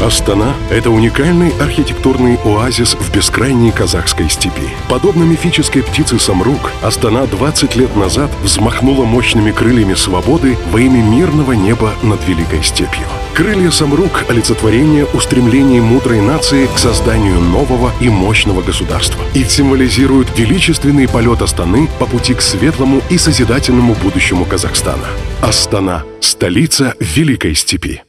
Астана – это уникальный архитектурный оазис в бескрайней казахской степи. Подобно мифической птице Самрук, Астана 20 лет назад взмахнула мощными крыльями свободы во имя мирного неба над Великой степью. Крылья Самрук – олицетворение устремлений мудрой нации к созданию нового и мощного государства и символизируют величественный полет Астаны по пути к светлому и созидательному будущему Казахстана. Астана – столица Великой степи.